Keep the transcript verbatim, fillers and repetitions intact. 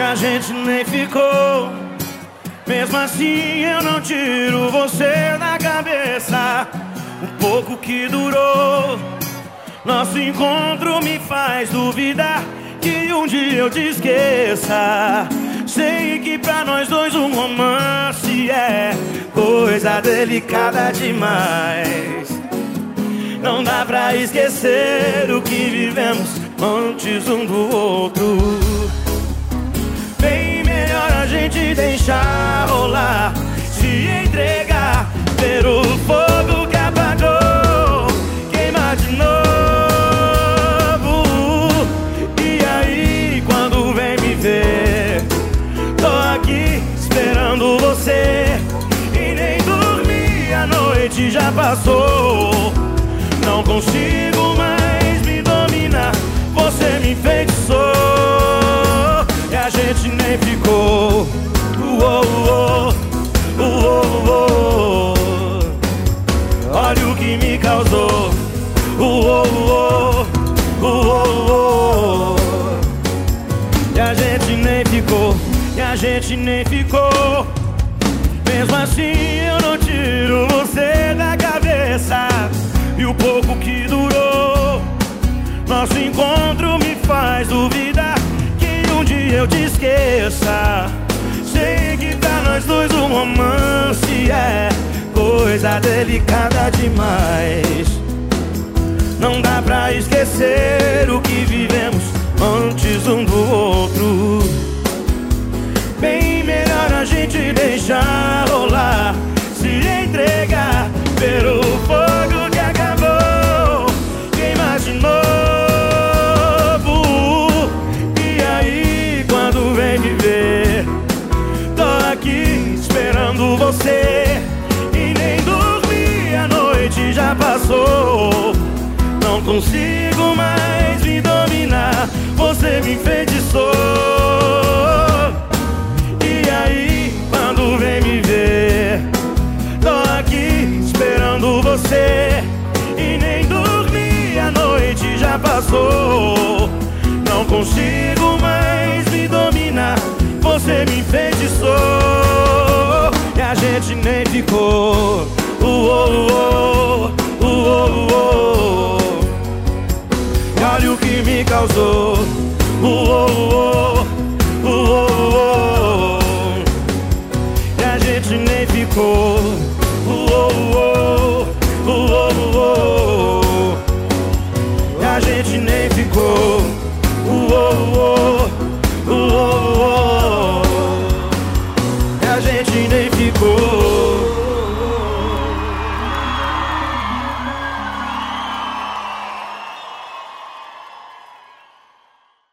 a gente nem ficou. Mesmo assim eu não tiro você da cabeça. O pouco que durou nosso encontro me faz duvidar que um dia eu te esqueça. Sei que pra nós dois um romance é coisa delicada demais. Não dá pra esquecer o que vivemos antes um do outro. Bem melhor a gente deixar rolar, se entregar, ver o fogo que apagou queimar de novo. E aí quando vem me ver, tô aqui esperando você. E nem dormi, a noite já passou. Não consigo mais me dominar, você me enfeitiçou. E a gente nem ficou. Uou, uou, uou, uou. Olha o que me causou. Uou, uou, uou, uou. E a gente nem ficou. E a gente nem ficou. Mesmo assim eu não tiro você da cabeça. E o pouco que durou nosso encontro me faz duvidar que um dia eu te esqueça. Sei que pra nós dois um romance é coisa delicada demais. Não dá pra esquecer o que vivemos antes um do outro. Bem melhor a gente deixar rolar, se entregar, ver o fogo que acabou queimar de novo. E aí quando vem me ver, tô aqui esperando você. E nem dormi, a noite já passou. Não consigo mais me dominar, você me enfeitiçou. E aí quando vem me ver, tô aqui esperando você. E nem dormi, a noite já passou. Não consigo mais me dominar, você me enfeitiçou. E a gente nem ficou. Uou, uou, uou, uou. E olha o que me causou.